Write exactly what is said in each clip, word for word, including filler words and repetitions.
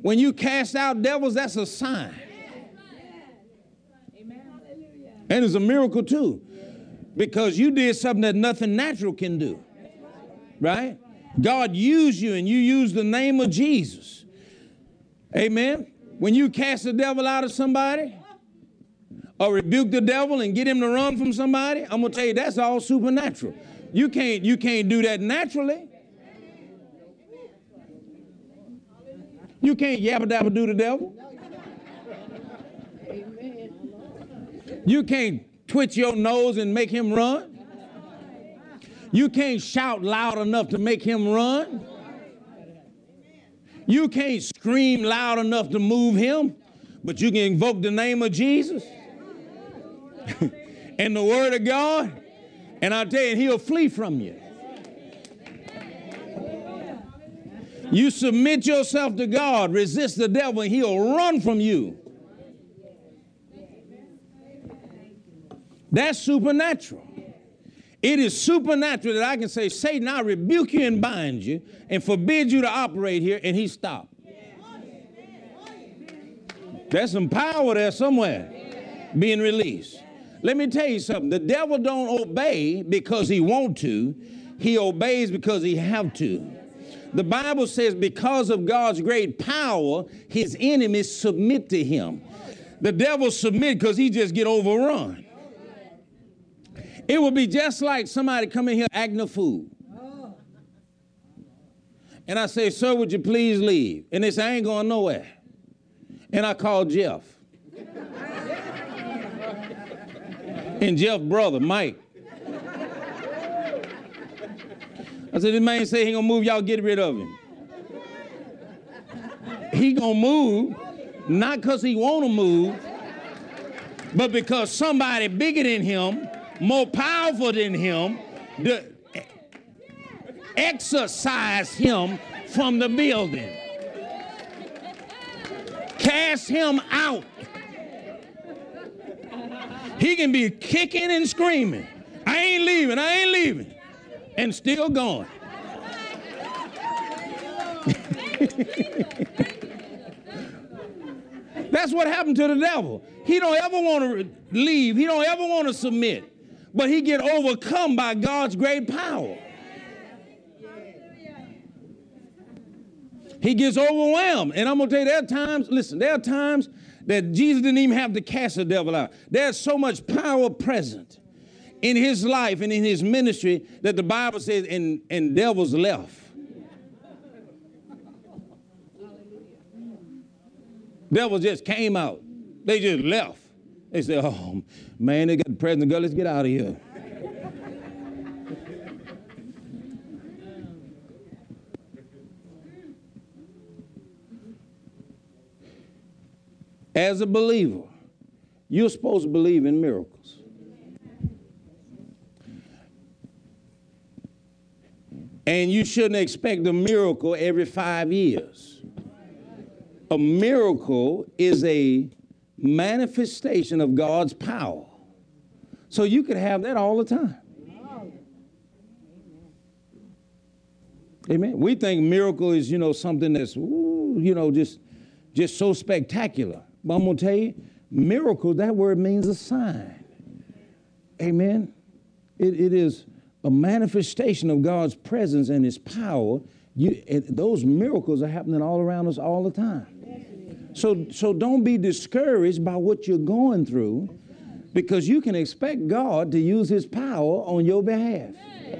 When you cast out devils, that's a sign. And it's a miracle too, because you did something that nothing natural can do, right? God used you and you used the name of Jesus. Amen. When you cast the devil out of somebody or rebuke the devil and get him to run from somebody, I'm going to tell you, that's all supernatural. You can't, you can't do that naturally. You can't yabba dabba do the devil. You can't twitch your nose and make him run. You can't shout loud enough to make him run. You can't scream loud enough to move him, but you can invoke the name of Jesus and the word of God, and I'll tell you, he'll flee from you. You submit yourself to God, resist the devil, and he'll run from you. That's supernatural. It is supernatural that I can say, Satan, I rebuke you and bind you and forbid you to operate here, and he stopped. There's some power there somewhere being released. Let me tell you something. The devil don't obey because he want to. He obeys because he have to. The Bible says because of God's great power, his enemies submit to him. The devil submit because he just get overrun. It would be just like somebody come in here acting a fool. And I say, sir, would you please leave? And they say, I ain't going nowhere. And I call Jeff. And Jeff's brother, Mike. I said, this man say he gonna move, y'all get rid of him. He gonna move, not because he wanna move, but because somebody bigger than him, more powerful than him, to exorcise him from the building. Cast him out. He can be kicking and screaming. I ain't leaving, I ain't leaving. And still going. That's what happened to the devil. He don't ever want to leave. He don't ever want to submit. But he get overcome by God's great power. He gets overwhelmed. And I'm going to tell you, there are times, listen, there are times that Jesus didn't even have to cast the devil out. There's so much power present in his life and in his ministry that the Bible says, and, and devils left. Devils just came out. They just left. They said, oh, man, they got the presence of God. Let's get out of here. As a believer, you're supposed to believe in miracles. And you shouldn't expect a miracle every five years. A miracle is a manifestation of God's power. So you could have that all the time. Amen. We think miracle is, you know, something that's, ooh, you know, just, just so spectacular. But I'm going to tell you, miracle, that word means a sign. Amen. It, it is a manifestation of God's presence and his power. You, it, those miracles are happening all around us all the time. So, so don't be discouraged by what you're going through, because you can expect God to use his power on your behalf.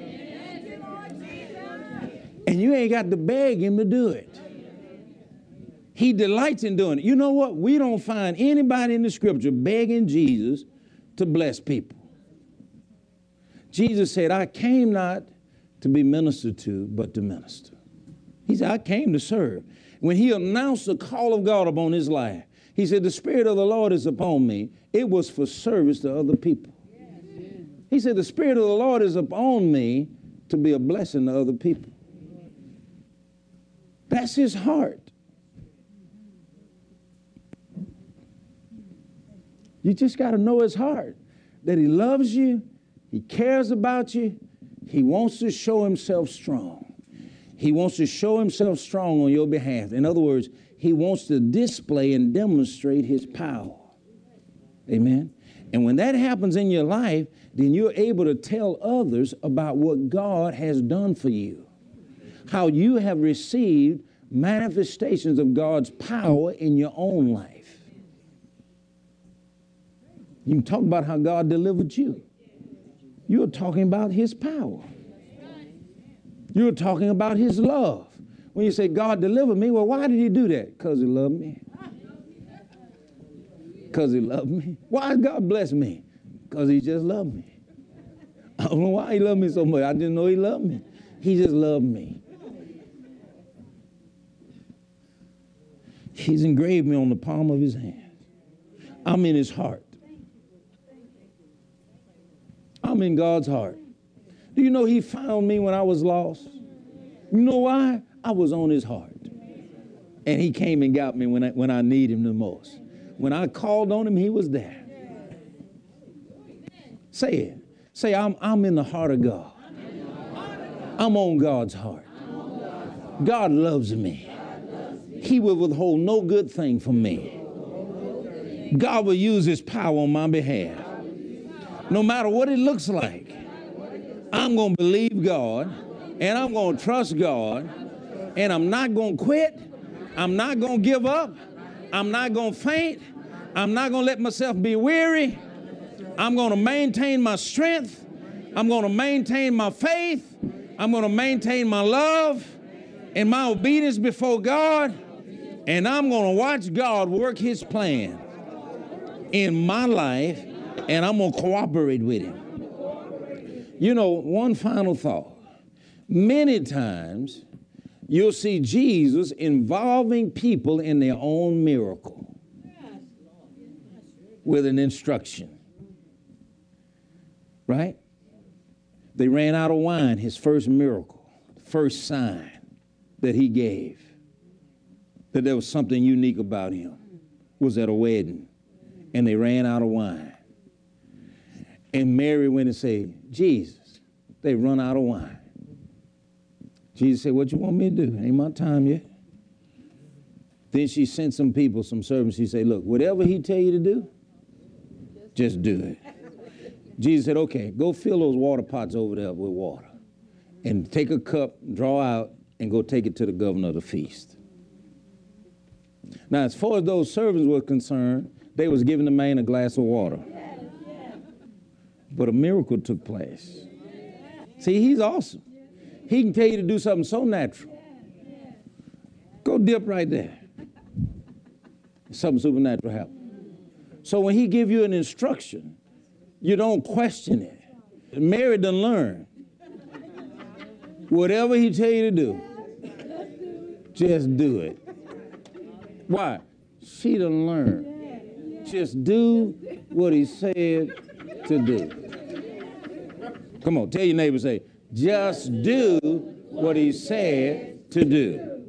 And you ain't got to beg him to do it. He delights in doing it. You know what? We don't find anybody in the scripture begging Jesus to bless people. Jesus said, I came not to be ministered to, but to minister. He said, I came to serve. When he announced the call of God upon his life, he said, the Spirit of the Lord is upon me. It was for service to other people. He said, the Spirit of the Lord is upon me to be a blessing to other people. That's his heart. You just got to know his heart, that he loves you, he cares about you, he wants to show himself strong. He wants to show himself strong on your behalf. In other words, he wants to display and demonstrate his power. Amen. And when that happens in your life, then you're able to tell others about what God has done for you, how you have received manifestations of God's power in your own life. You can talk about how God delivered you. You're talking about his power. You're talking about his love. When you say, God delivered me, well, why did he do that? Because he loved me. Because he loved me. Why did God bless me? Because he just loved me. I don't know why he loved me so much. I didn't know he loved me. He just loved me. He's engraved me on the palm of his hand. I'm in his heart. I'm in God's heart. Do you know he found me when I was lost? You know why? I was on his heart. And he came and got me when I, when I need him the most. When I called on him, he was there. Say it. Say, I'm, I'm in the heart of God. I'm on God's heart. God loves me. He will withhold no good thing from me. God will use his power on my behalf. No matter what it looks like, I'm going to believe God, and I'm going to trust God, and I'm not going to quit. I'm not going to give up. I'm not going to faint. I'm not going to let myself be weary. I'm going to maintain my strength. I'm going to maintain my faith. I'm going to maintain my love and my obedience before God, and I'm going to watch God work his plan in my life, and I'm going to cooperate with him. You know, one final thought. Many times, you'll see Jesus involving people in their own miracle with an instruction. Right? They ran out of wine, his first miracle, first sign that he gave, that there was something unique about him, was at a wedding, and they ran out of wine. And Mary went and said, Jesus, they run out of wine. Jesus said, what you want me to do? Ain't my time yet. Then she sent some people, some servants. She said, look, whatever he tell you to do, just do it. Jesus said, okay, go fill those water pots over there with water and take a cup, draw out, and go take it to the governor of the feast. Now, as far as those servants were concerned, they was giving the man a glass of water. But a miracle took place. See, he's awesome. He can tell you to do something so natural. Go dip right there. Something supernatural happened. So when he give you an instruction, you don't question it. Mary done learned. Whatever he tell you to do, just do it. Why? She done learned. Just do what he said to do. Come on, tell your neighbor, say, just do what he said to do.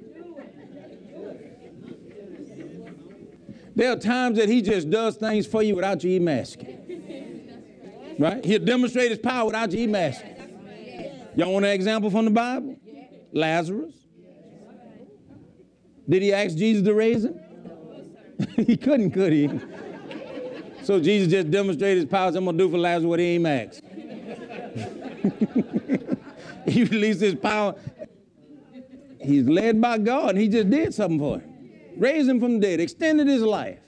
There are times that he just does things for you without you even asking. Right? He'll demonstrate his power without you even asking. Y'all want an example from the Bible? Lazarus. Did he ask Jesus to raise him? He couldn't, could he? So Jesus just demonstrated his power. So I'm going to do for Lazarus what he ain't asked. He released his power. He's led by God, and he just did something for him. Raised him from the dead, extended his life.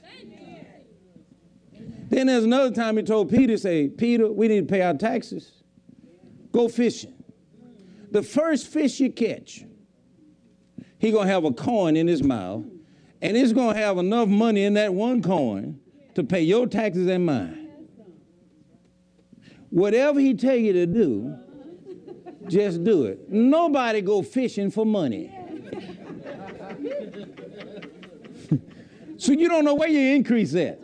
Then there's another time he told Peter, say, Peter, we need to pay our taxes. Go fishing. The first fish you catch, he's going to have a coin in his mouth, and it's going to have enough money in that one coin to pay your taxes and mine. Whatever he tell you to do, just do it. Nobody go fishing for money. So you don't know where your increase at.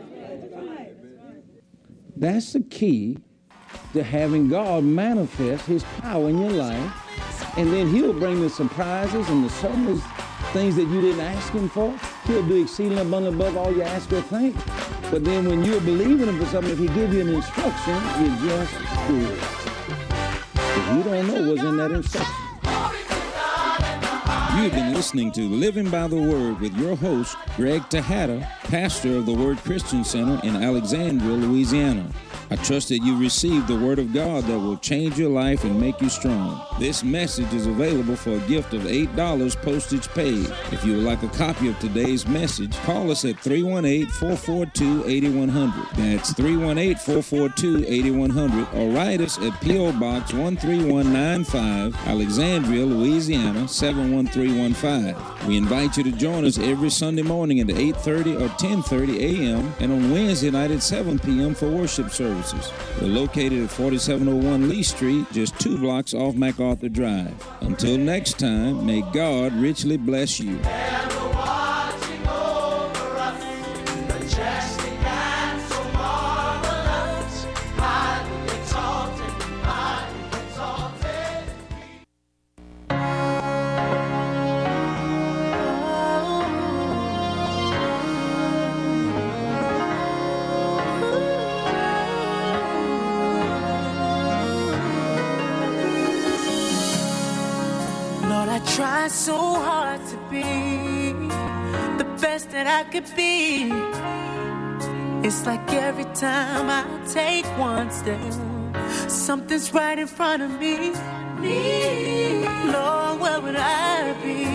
That's the key to having God manifest his power in your life, and then he'll bring the surprises and the sudden things that you didn't ask him for. He'll do exceeding abundant above all you ask or think. But then when you're believing him for something, if he give you an instruction, you just do it. Because you don't know what's in that instruction. You've been listening to Living by the Word with your host, Greg Tejada, pastor of the Word Christian Center in Alexandria, Louisiana. I trust that you received the Word of God that will change your life and make you strong. This message is available for a gift of eight dollars postage paid. If you would like a copy of today's message, call us at three one eight, four four two, eight one zero zero. That's three one eight, four four two, eight one zero zero, or write us at P O. Box one three one nine five, Alexandria, Louisiana, seven one three one five. We invite you to join us every Sunday morning at eight thirty or ten thirty a.m. and on Wednesday night at seven p.m. for worship services. We're located at forty-seven oh one Lee Street, just two blocks off MacArthur Drive. Until next time, may God richly bless you. Try so hard to be the best that I could be. It's like every time I take one step, something's right in front of me. Me, Lord, where would I be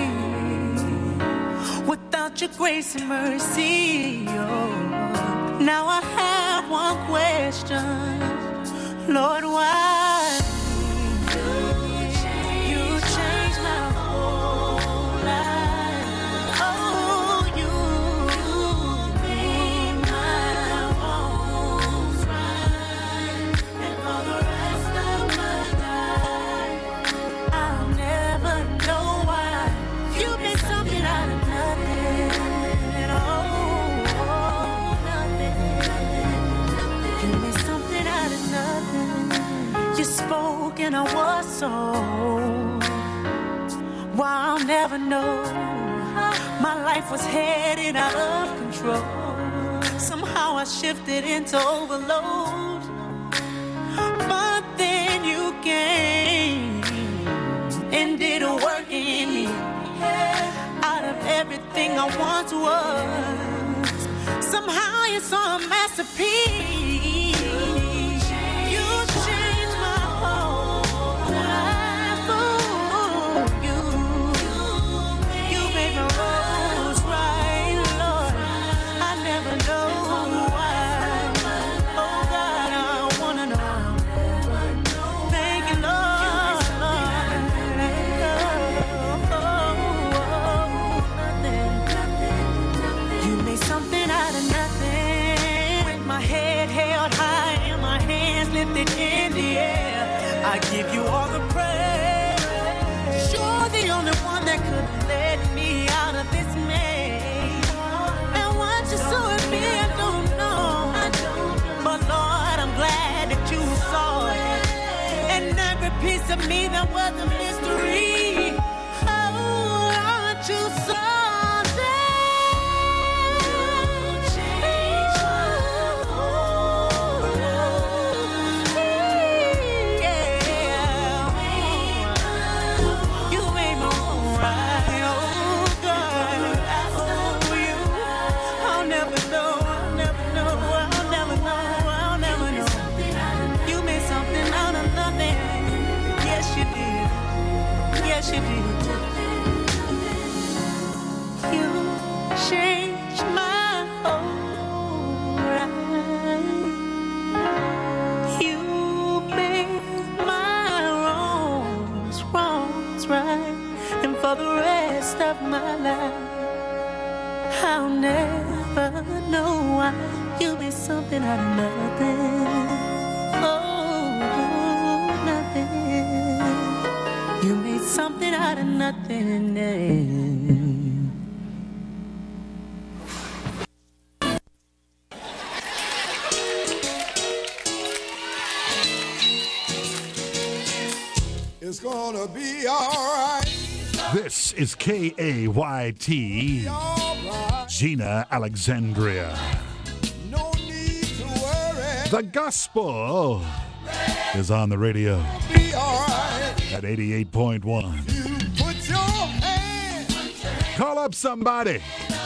without your grace and mercy? Oh, now I have one question, Lord, why? And I was so, well, I'll never know. My life was headed out of control. Somehow I shifted into overload. But then you came and did a work in me. Out of everything I once was, somehow you saw a masterpiece. In the air, I give you all the praise. You're the only one that could let me out of this maze. And what you saw in me, I don't know. But Lord, I'm glad that you saw it. And every piece of me that was a mystery. Oh, Lord, you saw it. Yes, you did. You changed my whole life. You made my wrongs, wrongs right. And for the rest of my life, I'll never know why you made something out of nothing. You made something out of nothing. It's gonna be all right. This is K A Y T, Right. Gina, Alexandria. No need to worry. The gospel is on the radio Be all right. at eighty-eight point one. You put your hand Call up somebody.